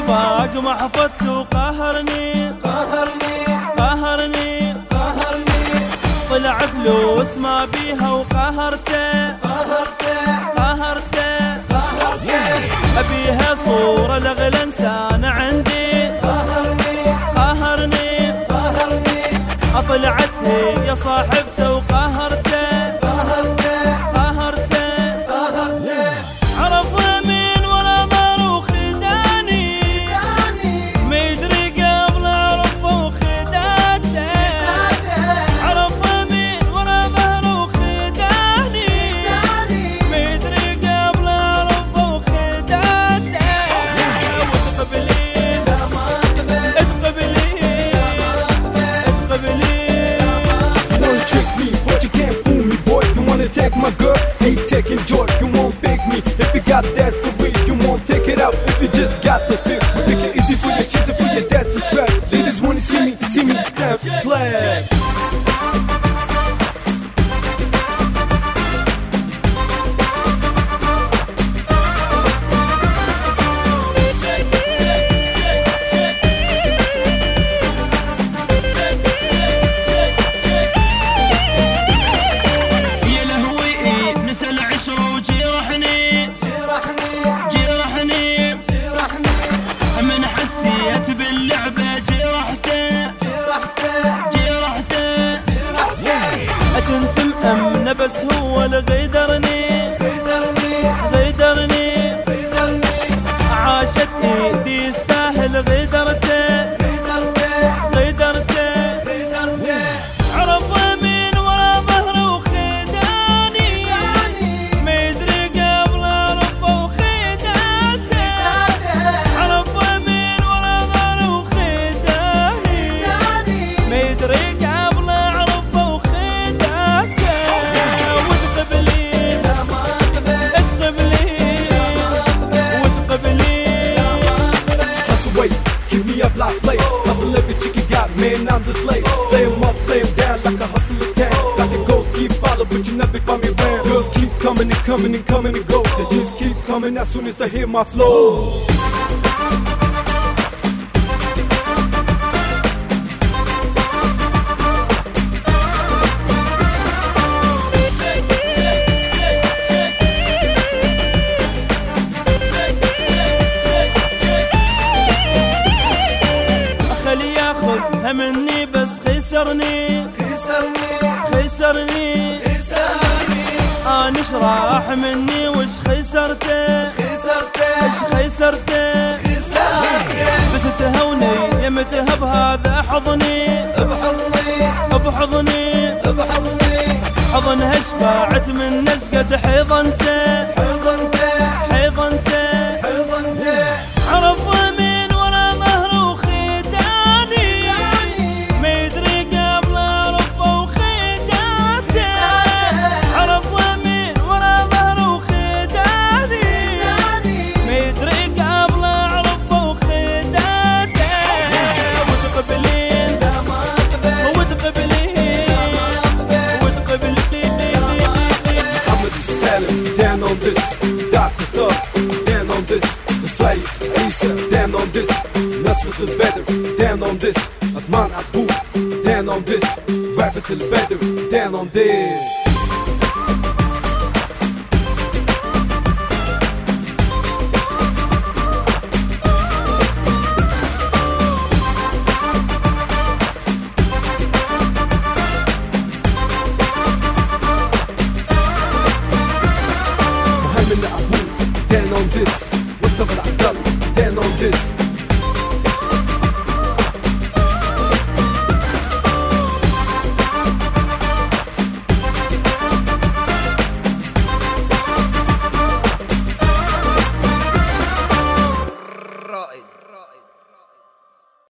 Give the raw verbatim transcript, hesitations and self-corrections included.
الرفاق ما حفظت وقهرني قهرني قهرني قهرني طلع فلوس ما بيها وقهرته قهرته قهرته قهرته أبيها صورة لأغلى إنسان عندي قهرني قهرني قهرني أطلعت هي صاحبته وقهرته قهرته قهرته قهرته عرفها من ولا ضر وخداني ما يدري قبل عرفه وخداته عرفها من ولا ضر وخداني ما يدري قبل عرفه وخداته وتقبلين تقبلين تقبلين Don't trick me, but you can't fool me, boy. You wanna take my girl, ain't taking joy. You won't fake me if you got that's for real. You won't take it out if you just got the feel. We make it easy for your chicks and for your dad's to trap. Ladies wanna see me, see me have flag. كنت مأمنة بس هو اللي غيدرني غيدرني عاشت ايدي يستاهل غيدرته غيدرته عرفها من ورا ظهره وخداني ما يدري قبل عرفه وخداته عرفها من ورا ظهره وخداني ما يدري قبل عرفه وخداته وتقبلين تقبلين وتقبلين Hustle away, keep me up like play. Hustle every chick you got, man, I'm the slave. Slay 'em up, slay 'em down like a hustle attack. Like a ghost, keep follow, but you never find me around. Girls keep coming and coming and coming and go. They just keep coming as soon as they hear my flow. خذها مني بس خسرني خسرني خسرني خسرني انا ايش راح مني وش خسرته خسرته ايش خسرته خسرته بس تهوني يمتها بهذا حضني بحضني بحضني بحضني حضنها شبعت من نزقة حضنته حضنته حضنته حضنته عرفها من ورا ظهره وخداني ما يدري قبل عرفه وخداته عرفها من ورا ظهره وخداني ما يدري قبل عرفه وخداته وتقبلين وتقبلين وتقبلين I'm with the salad, down on this. Doctor Thug, down on this. Messiah, Isa, down on this. Mess with the better, down on this. Asman Abu, down on this. Rap it to the better, down on this.